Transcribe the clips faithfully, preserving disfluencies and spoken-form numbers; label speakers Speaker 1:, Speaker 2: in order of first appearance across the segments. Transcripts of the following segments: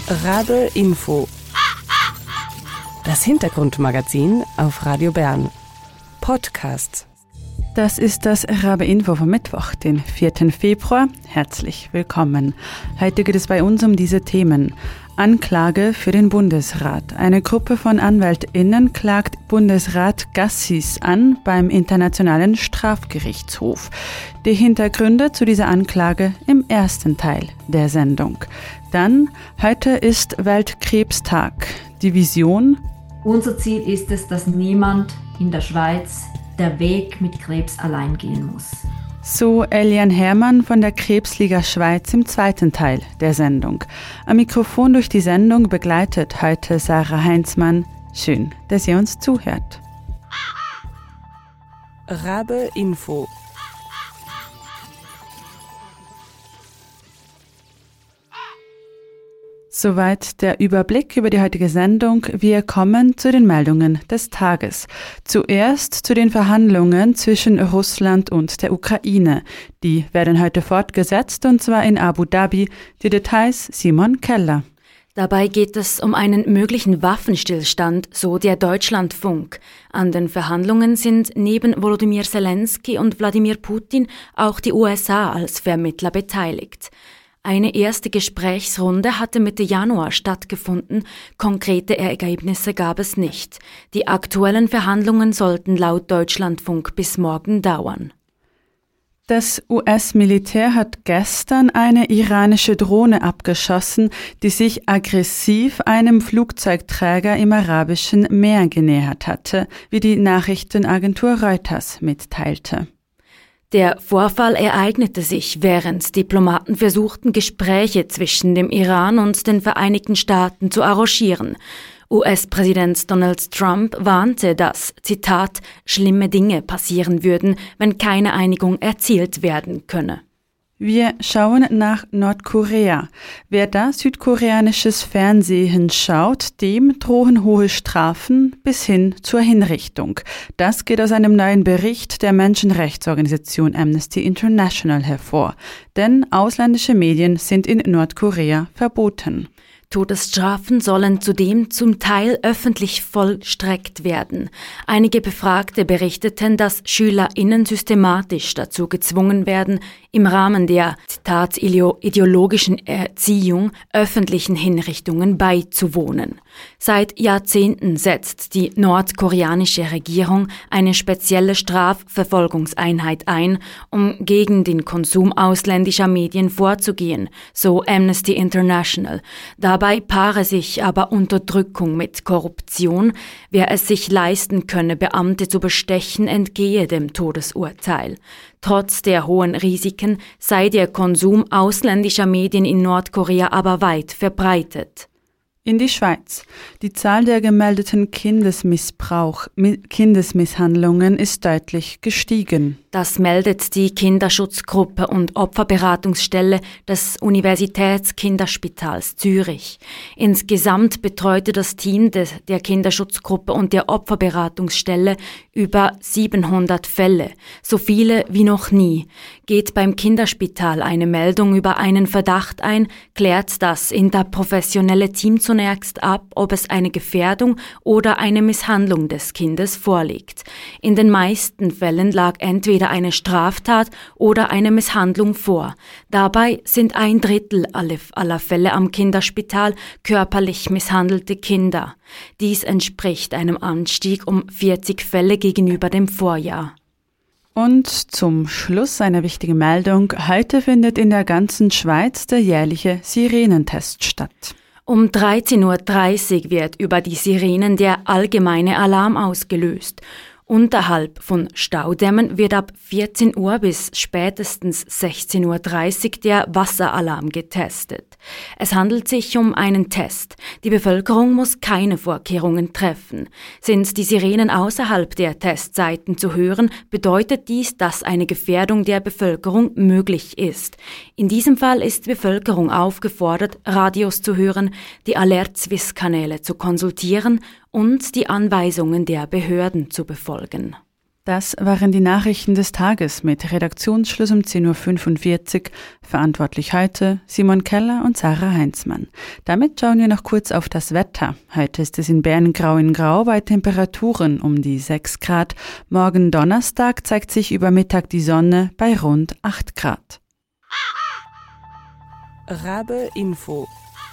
Speaker 1: Rabe Info. Das Hintergrundmagazin auf Radio Bern. Podcast.
Speaker 2: Das ist das Rabe Info vom Mittwoch, den vierten Februar. Herzlich willkommen. Heute geht es bei uns um diese Themen. Anklage für den Bundesrat. Eine Gruppe von AnwältInnen klagt Bundesrat Gassis an beim Internationalen Strafgerichtshof. Die Hintergründe zu dieser Anklage im ersten Teil der Sendung. Dann, heute ist Weltkrebstag. Die Vision:
Speaker 3: Unser Ziel ist es, dass niemand in der Schweiz der Weg mit Krebs allein gehen muss.
Speaker 2: So Elian Herrmann von der Krebsliga Schweiz im zweiten Teil der Sendung. Am Mikrofon durch die Sendung begleitet heute Sarah Heinzmann. Schön, dass ihr uns zuhört.
Speaker 1: Rabe Info.
Speaker 2: Soweit der Überblick über die heutige Sendung. Wir kommen zu den Meldungen des Tages. Zuerst zu den Verhandlungen zwischen Russland und der Ukraine. Die werden heute fortgesetzt, und zwar in Abu Dhabi. Die Details Simon Keller.
Speaker 4: Dabei geht es um einen möglichen Waffenstillstand, so der Deutschlandfunk. An den Verhandlungen sind neben Volodymyr Zelensky und Wladimir Putin auch die U S A als Vermittler beteiligt. Eine erste Gesprächsrunde hatte Mitte Januar stattgefunden, konkrete Ergebnisse gab es nicht. Die aktuellen Verhandlungen sollten laut Deutschlandfunk bis morgen dauern.
Speaker 2: Das U S-Militär hat gestern eine iranische Drohne abgeschossen, die sich aggressiv einem Flugzeugträger im Arabischen Meer genähert hatte, wie die Nachrichtenagentur Reuters mitteilte.
Speaker 4: Der Vorfall ereignete sich, während Diplomaten versuchten, Gespräche zwischen dem Iran und den Vereinigten Staaten zu arrangieren. U S-Präsident Donald Trump warnte, dass, Zitat, schlimme Dinge passieren würden, wenn keine Einigung erzielt werden könne.
Speaker 2: Wir schauen nach Nordkorea. Wer da südkoreanisches Fernsehen schaut, dem drohen hohe Strafen bis hin zur Hinrichtung. Das geht aus einem neuen Bericht der Menschenrechtsorganisation Amnesty International hervor. Denn ausländische Medien sind in Nordkorea verboten.
Speaker 4: Todesstrafen sollen zudem zum Teil öffentlich vollstreckt werden. Einige Befragte berichteten, dass SchülerInnen systematisch dazu gezwungen werden, im Rahmen der, Zitat, ideologischen Erziehung öffentlichen Hinrichtungen beizuwohnen. Seit Jahrzehnten setzt die nordkoreanische Regierung eine spezielle Strafverfolgungseinheit ein, um gegen den Konsum ausländischer Medien vorzugehen, so Amnesty International. Dabei paare sich aber Unterdrückung mit Korruption. Wer es sich leisten könne, Beamte zu bestechen, entgehe dem Todesurteil. Trotz der hohen Risiken sei der Konsum ausländischer Medien in Nordkorea aber weit verbreitet.
Speaker 2: In die Schweiz. Die Zahl der gemeldeten Kindesmissbrauch, Kindesmisshandlungen ist deutlich gestiegen.
Speaker 4: Das meldet die Kinderschutzgruppe und Opferberatungsstelle des Universitätskinderspitals Zürich. Insgesamt betreute das Team des, der Kinderschutzgruppe und der Opferberatungsstelle über siebenhundert Fälle, so viele wie noch nie. Geht beim Kinderspital eine Meldung über einen Verdacht ein, klärt das interprofessionelle Team zunächst ab, ob es eine Gefährdung oder eine Misshandlung des Kindes vorliegt. In den meisten Fällen lag entweder eine Straftat oder eine Misshandlung vor. Dabei sind ein Drittel aller Fälle am Kinderspital körperlich misshandelte Kinder. Dies entspricht einem Anstieg um vierzig Fälle gegenüber dem Vorjahr.
Speaker 2: Und zum Schluss eine wichtige Meldung. Heute findet in der ganzen Schweiz der jährliche Sirenentest statt.
Speaker 4: Um dreizehn Uhr dreißig wird über die Sirenen der allgemeine Alarm ausgelöst. Unterhalb von Staudämmen wird ab vierzehn Uhr bis spätestens sechzehn Uhr dreißig der Wasseralarm getestet. Es handelt sich um einen Test. Die Bevölkerung muss keine Vorkehrungen treffen. Sind die Sirenen außerhalb der Testzeiten zu hören, bedeutet dies, dass eine Gefährdung der Bevölkerung möglich ist. In diesem Fall ist die Bevölkerung aufgefordert, Radios zu hören, die Alert-Swiss-Kanäle zu konsultieren und die Anweisungen der Behörden zu befolgen.
Speaker 2: Das waren die Nachrichten des Tages mit Redaktionsschluss um zehn Uhr fünfundvierzig. Verantwortlich heute Simon Keller und Sarah Heinzmann. Damit schauen wir noch kurz auf das Wetter. Heute ist es in Bern grau in grau bei Temperaturen um die sechs Grad. Morgen Donnerstag zeigt sich über Mittag die Sonne bei rund acht Grad.
Speaker 1: Rabe Info.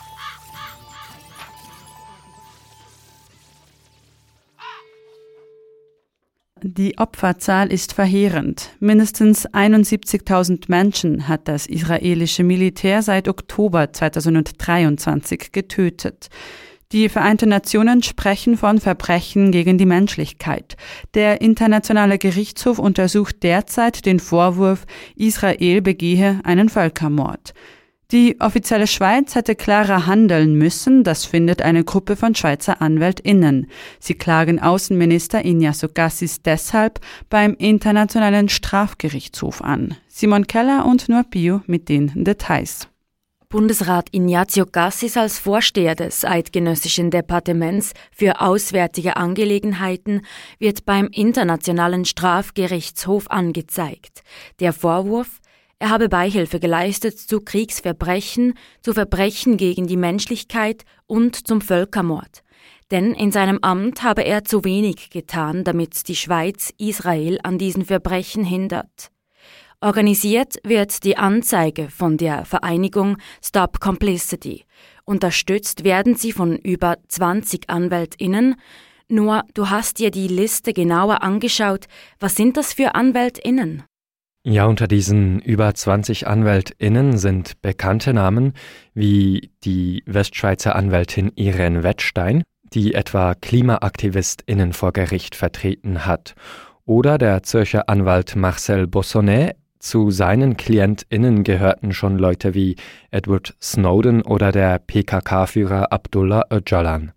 Speaker 2: Die Opferzahl ist verheerend. Mindestens einundsiebzigtausend Menschen hat das israelische Militär seit Oktober zweitausenddreiundzwanzig getötet. Die Vereinten Nationen sprechen von Verbrechen gegen die Menschlichkeit. Der Internationale Gerichtshof untersucht derzeit den Vorwurf, Israel begehe einen Völkermord. Die offizielle Schweiz hätte klarer handeln müssen, das findet eine Gruppe von Schweizer AnwältInnen. Sie klagen Außenminister Ignazio Cassis deshalb beim Internationalen Strafgerichtshof an. Simon Keller und Noah Pio mit den Details.
Speaker 4: Bundesrat Ignazio Cassis als Vorsteher des Eidgenössischen Departements für Auswärtige Angelegenheiten wird beim Internationalen Strafgerichtshof angezeigt. Der Vorwurf: Er habe Beihilfe geleistet zu Kriegsverbrechen, zu Verbrechen gegen die Menschlichkeit und zum Völkermord. Denn in seinem Amt habe er zu wenig getan, damit die Schweiz Israel an diesen Verbrechen hindert. Organisiert wird die Anzeige von der Vereinigung Stop Complicity. Unterstützt werden sie von über zwanzig AnwältInnen. Nur, du hast dir die Liste genauer angeschaut. Was sind das für AnwältInnen?
Speaker 5: Ja, unter diesen über zwanzig AnwältInnen sind bekannte Namen wie die Westschweizer Anwältin Irene Wettstein, die etwa KlimaaktivistInnen vor Gericht vertreten hat, oder der Zürcher Anwalt Marcel Bossonnet. Zu seinen KlientInnen gehörten schon Leute wie Edward Snowden oder der P K K-Führer Abdullah Öcalan.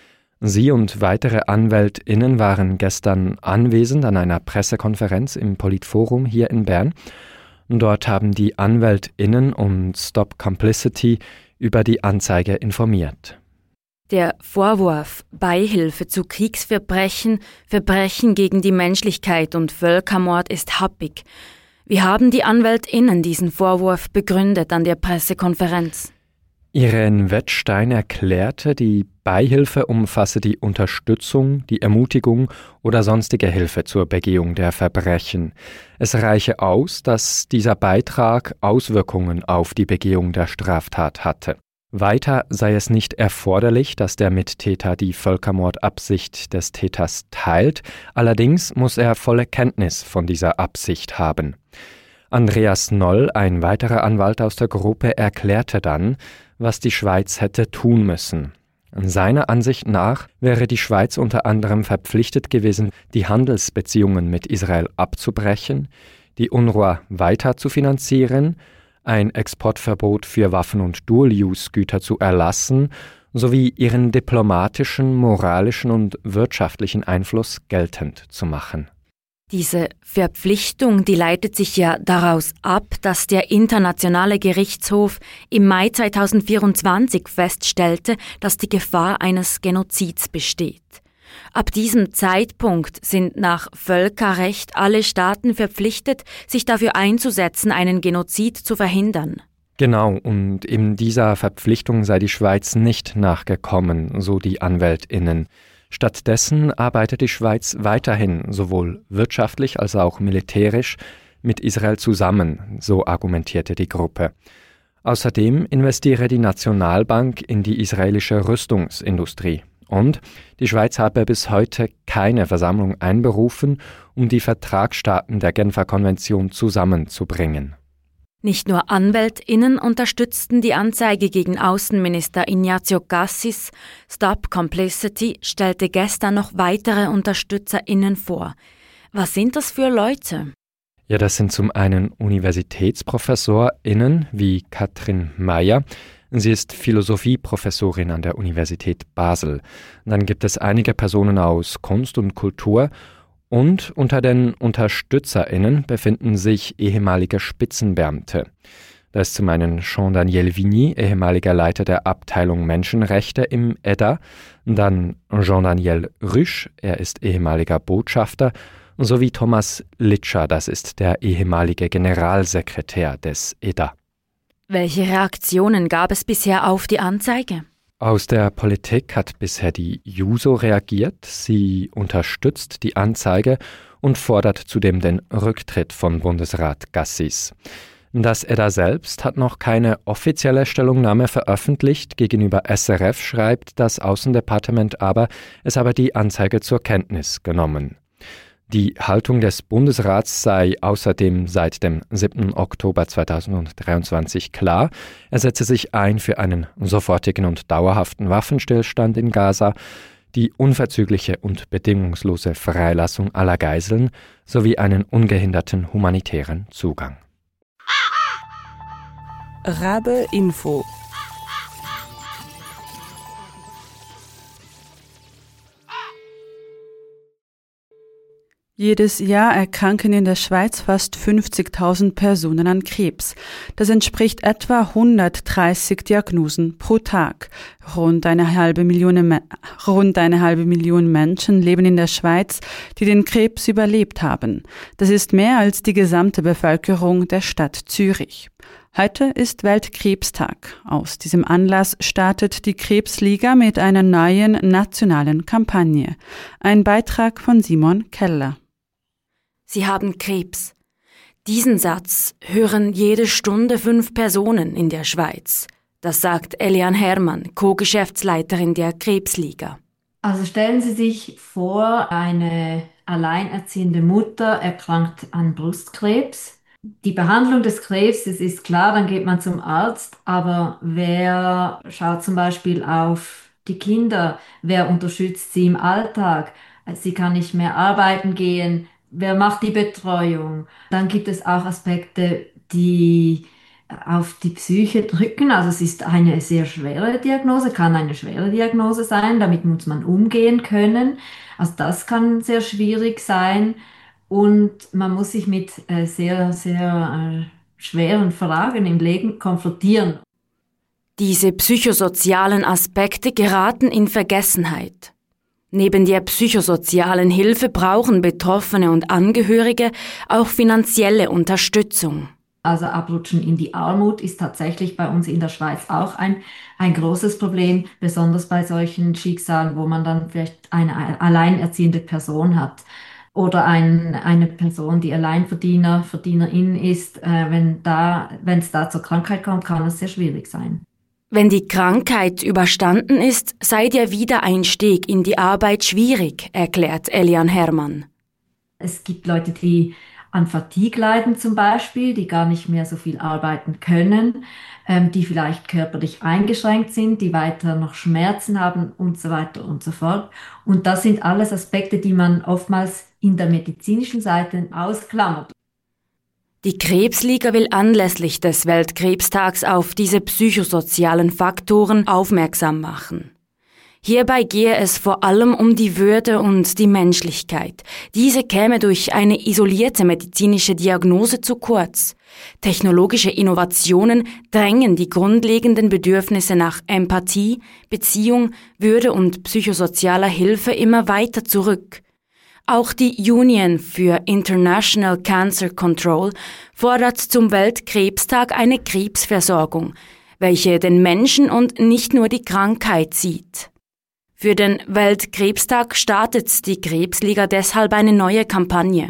Speaker 5: Sie und weitere AnwältInnen waren gestern anwesend an einer Pressekonferenz im Politforum hier in Bern. Dort haben die AnwältInnen und Stop Complicity über die Anzeige informiert.
Speaker 4: Der Vorwurf Beihilfe zu Kriegsverbrechen, Verbrechen gegen die Menschlichkeit und Völkermord ist happig. Wie haben die AnwältInnen diesen Vorwurf begründet an der Pressekonferenz?
Speaker 5: Irene Wettstein erklärte, die Beihilfe umfasse die Unterstützung, die Ermutigung oder sonstige Hilfe zur Begehung der Verbrechen. Es reiche aus, dass dieser Beitrag Auswirkungen auf die Begehung der Straftat hatte. Weiter sei es nicht erforderlich, dass der Mittäter die Völkermordabsicht des Täters teilt, allerdings muss er volle Kenntnis von dieser Absicht haben. Andreas Noll, ein weiterer Anwalt aus der Gruppe, erklärte dann, was die Schweiz hätte tun müssen. Seiner Ansicht nach wäre die Schweiz unter anderem verpflichtet gewesen, die Handelsbeziehungen mit Israel abzubrechen, die UNRWA weiter zu finanzieren, ein Exportverbot für Waffen- und Dual-Use-Güter zu erlassen, sowie ihren diplomatischen, moralischen und wirtschaftlichen Einfluss geltend zu machen.
Speaker 4: Diese Verpflichtung, die leitet sich ja daraus ab, dass der Internationale Gerichtshof im Mai zweitausendvierundzwanzig feststellte, dass die Gefahr eines Genozids besteht. Ab diesem Zeitpunkt sind nach Völkerrecht alle Staaten verpflichtet, sich dafür einzusetzen, einen Genozid zu verhindern.
Speaker 5: Genau, und in dieser Verpflichtung sei die Schweiz nicht nachgekommen, so die AnwältInnen. Stattdessen arbeitet die Schweiz weiterhin sowohl wirtschaftlich als auch militärisch mit Israel zusammen, so argumentierte die Gruppe. Außerdem investiere die Nationalbank in die israelische Rüstungsindustrie. Und die Schweiz habe bis heute keine Versammlung einberufen, um die Vertragsstaaten der Genfer Konvention zusammenzubringen.
Speaker 4: Nicht nur AnwältInnen unterstützten die Anzeige gegen Außenminister Ignazio Cassis. Stop Complicity stellte gestern noch weitere UnterstützerInnen vor. Was sind das für Leute?
Speaker 5: Ja, das sind zum einen UniversitätsprofessorInnen wie Katrin Meyer. Sie ist Philosophieprofessorin an der Universität Basel. Dann gibt es einige Personen aus Kunst und Kultur. Und unter den UnterstützerInnen befinden sich ehemalige Spitzenbeamte. Da ist zum einen Jean-Daniel Vigny, ehemaliger Leiter der Abteilung Menschenrechte im E D A, dann Jean-Daniel Rüsch, er ist ehemaliger Botschafter, sowie Thomas Litscher, das ist der ehemalige Generalsekretär des E D A.
Speaker 4: Welche Reaktionen gab es bisher auf die Anzeige?
Speaker 5: Aus der Politik hat bisher die Juso reagiert. Sie unterstützt die Anzeige und fordert zudem den Rücktritt von Bundesrat Gassis. Das E D A selbst hat noch keine offizielle Stellungnahme veröffentlicht. Gegenüber S R F schreibt das Außendepartement aber, es habe die Anzeige zur Kenntnis genommen. Die Haltung des Bundesrats sei außerdem seit dem siebten Oktober zweitausenddreiundzwanzig klar. Er setze sich ein für einen sofortigen und dauerhaften Waffenstillstand in Gaza, die unverzügliche und bedingungslose Freilassung aller Geiseln sowie einen ungehinderten humanitären Zugang.
Speaker 1: Rabe Info.
Speaker 2: Jedes Jahr erkranken in der Schweiz fast fünfzigtausend Personen an Krebs. Das entspricht etwa hundertdreißig Diagnosen pro Tag. Rund eine halbe Million, rund eine halbe Million Menschen leben in der Schweiz, die den Krebs überlebt haben. Das ist mehr als die gesamte Bevölkerung der Stadt Zürich. Heute ist Weltkrebstag. Aus diesem Anlass startet die Krebsliga mit einer neuen nationalen Kampagne. Ein Beitrag von Simon Keller.
Speaker 4: Sie haben Krebs. Diesen Satz hören jede Stunde fünf Personen in der Schweiz. Das sagt Eliane Herrmann, Co-Geschäftsleiterin der Krebsliga.
Speaker 3: Also stellen Sie sich vor, eine alleinerziehende Mutter erkrankt an Brustkrebs. Die Behandlung des Krebses ist klar, dann geht man zum Arzt, aber wer schaut zum Beispiel auf die Kinder? Wer unterstützt sie im Alltag? Sie kann nicht mehr arbeiten gehen. Wer macht die Betreuung? Dann gibt es auch Aspekte, die auf die Psyche drücken. Also es ist eine sehr schwere Diagnose, kann eine schwere Diagnose sein, damit muss man umgehen können. Also das kann sehr schwierig sein und man muss sich mit äh, sehr, sehr äh, schweren Fragen im Leben konfrontieren.
Speaker 4: Diese psychosozialen Aspekte geraten in Vergessenheit. Neben der psychosozialen Hilfe brauchen Betroffene und Angehörige auch finanzielle Unterstützung.
Speaker 3: Also Abrutschen in die Armut ist tatsächlich bei uns in der Schweiz auch ein, ein großes Problem, besonders bei solchen Schicksalen, wo man dann vielleicht eine alleinerziehende Person hat oder ein, eine Person, die Alleinverdiener, Verdienerin ist. Äh, wenn da, wenn es da zur Krankheit kommt, kann es sehr schwierig sein.
Speaker 4: Wenn die Krankheit überstanden ist, sei der Wiedereinstieg in die Arbeit schwierig, erklärt Eliane Herrmann.
Speaker 3: Es gibt Leute, die an Fatigue leiden zum Beispiel, die gar nicht mehr so viel arbeiten können, ähm, die vielleicht körperlich eingeschränkt sind, die weiter noch Schmerzen haben und so weiter und so fort. Und das sind alles Aspekte, die man oftmals in der medizinischen Seite ausklammert.
Speaker 4: Die Krebsliga will anlässlich des Weltkrebstags auf diese psychosozialen Faktoren aufmerksam machen. Hierbei gehe es vor allem um die Würde und die Menschlichkeit. Diese käme durch eine isolierte medizinische Diagnose zu kurz. Technologische Innovationen drängen die grundlegenden Bedürfnisse nach Empathie, Beziehung, Würde und psychosozialer Hilfe immer weiter zurück. Auch die Union for International Cancer Control fordert zum Weltkrebstag eine Krebsversorgung, welche den Menschen und nicht nur die Krankheit sieht. Für den Weltkrebstag startet die Krebsliga deshalb eine neue Kampagne.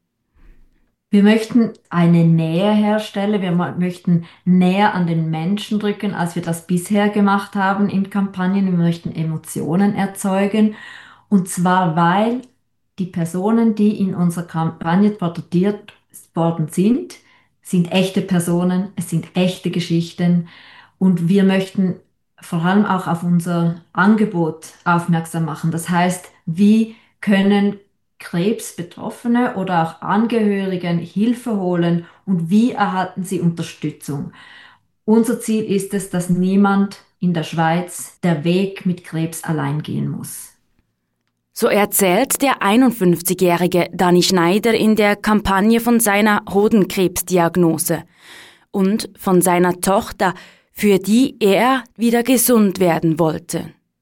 Speaker 3: Wir möchten eine Nähe herstellen, wir möchten näher an den Menschen drücken, als wir das bisher gemacht haben in Kampagnen. Wir möchten Emotionen erzeugen, und zwar, weil die Personen, die in unserer Kampagne porträtiert worden sind, sind echte Personen, es sind echte Geschichten und wir möchten vor allem auch auf unser Angebot aufmerksam machen. Das heißt, wie können Krebsbetroffene oder auch Angehörigen Hilfe holen und wie erhalten sie Unterstützung? Unser Ziel ist es, dass niemand in der Schweiz der Weg mit Krebs allein gehen muss.
Speaker 4: So erzählt der einundfünfzigjährige Dani Schneider in der Kampagne von seiner Hodenkrebsdiagnose und von seiner Tochter, für die er wieder gesund werden wollte.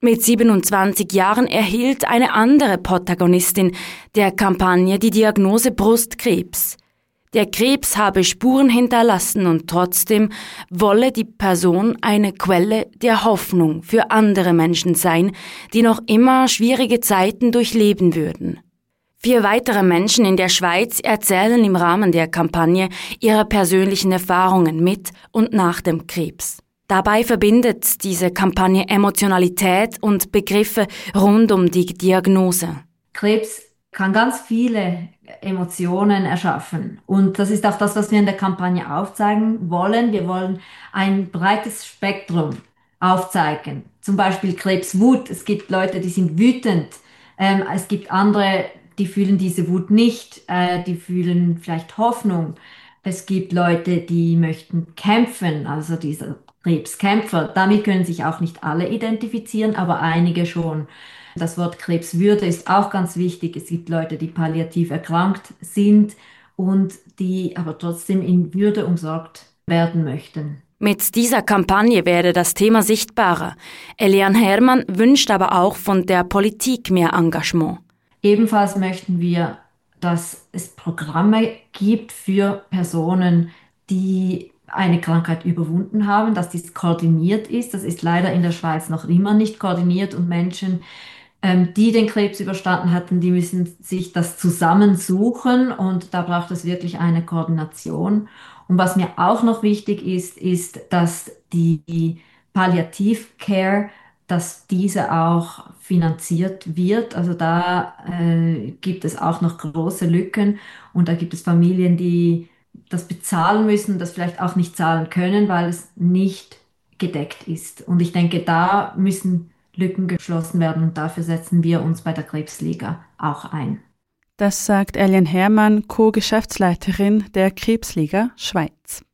Speaker 4: Mit siebenundzwanzig Jahren erhielt eine andere Protagonistin der Kampagne die Diagnose Brustkrebs. Der Krebs habe Spuren hinterlassen und trotzdem wolle die Person eine Quelle der Hoffnung für andere Menschen sein, die noch immer schwierige Zeiten durchleben würden. Vier weitere Menschen in der Schweiz erzählen im Rahmen der Kampagne ihre persönlichen Erfahrungen mit und nach dem Krebs. Dabei verbindet diese Kampagne Emotionalität und Begriffe rund um die Diagnose.
Speaker 3: Krebs kann ganz viele Emotionen erschaffen. Und das ist auch das, was wir in der Kampagne aufzeigen wollen. Wir wollen ein breites Spektrum aufzeigen. Zum Beispiel Krebswut. Es gibt Leute, die sind wütend. Ähm, es gibt andere, die fühlen diese Wut nicht. Äh, die fühlen vielleicht Hoffnung. Es gibt Leute, die möchten kämpfen, also dieser Krebskämpfer. Damit können sich auch nicht alle identifizieren, aber einige schon. Das Wort Krebswürde ist auch ganz wichtig. Es gibt Leute, die palliativ erkrankt sind und die aber trotzdem in Würde umsorgt werden möchten.
Speaker 4: Mit dieser Kampagne werde das Thema sichtbarer. Eliane Herrmann wünscht aber auch von der Politik mehr Engagement.
Speaker 3: Ebenfalls möchten wir, dass es Programme gibt für Personen, die eine Krankheit überwunden haben, dass dies koordiniert ist. Das ist leider in der Schweiz noch immer nicht koordiniert und Menschen, ähm, die den Krebs überstanden hatten, die müssen sich das zusammensuchen und da braucht es wirklich eine Koordination. Und was mir auch noch wichtig ist, ist, dass die Palliativ-Care, dass diese auch finanziert wird. Also da äh, gibt es auch noch große Lücken und da gibt es Familien, die das bezahlen müssen, das vielleicht auch nicht zahlen können, weil es nicht gedeckt ist. Und ich denke, da müssen Lücken geschlossen werden und dafür setzen wir uns bei der Krebsliga auch ein.
Speaker 2: Das sagt Eliane Herrmann, Co-Geschäftsleiterin der Krebsliga Schweiz.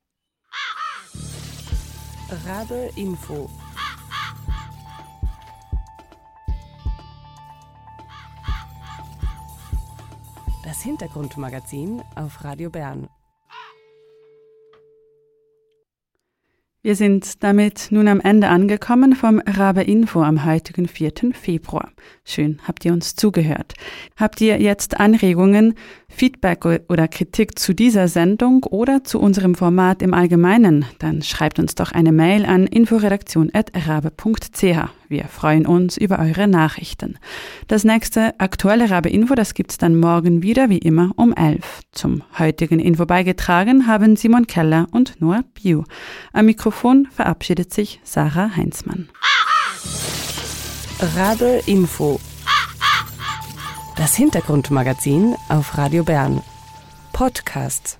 Speaker 1: Rabe Info. Das Hintergrundmagazin auf Radio Bern.
Speaker 2: Wir sind damit nun am Ende angekommen vom Rabe Info am heutigen vierten Februar. Schön, habt ihr uns zugehört. Habt ihr jetzt Anregungen, Feedback oder Kritik zu dieser Sendung oder zu unserem Format im Allgemeinen? Dann schreibt uns doch eine Mail an inforedaktion at rabe punkt c h. Wir freuen uns über eure Nachrichten. Das nächste aktuelle Rabe Info, das gibt's dann morgen wieder, wie immer, um elf. Zum heutigen Info beigetragen haben Simon Keller und Noah Biu. Am Mikrofon verabschiedet sich Sarah Heinzmann.
Speaker 1: Rabe Info. Das Hintergrundmagazin auf Radio Bern. Podcasts.